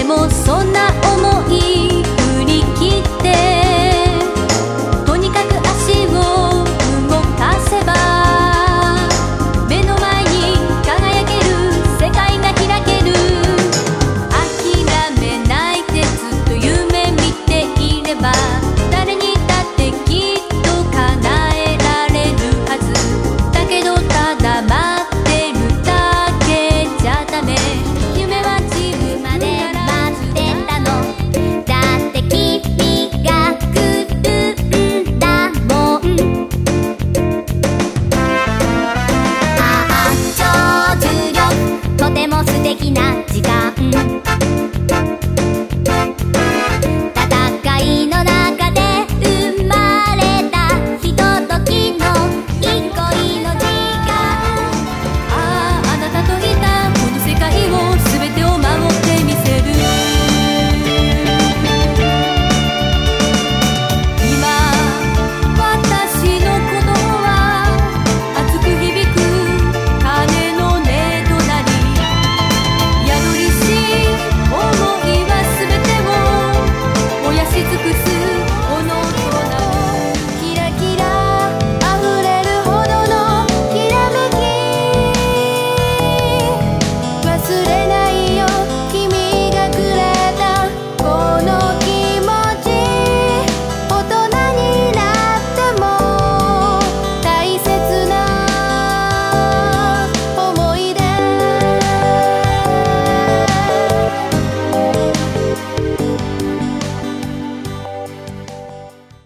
もそんな思い振り切ってとにかく足を動かせば目の前に輝ける世界が開ける諦めないでずっと夢見ていれば誰にだってきっと叶えられるはずだけどただ待ってるだけじゃダメ夢は自分まで待ってたのだって君が来るんだもんああ上手よとても素敵な時間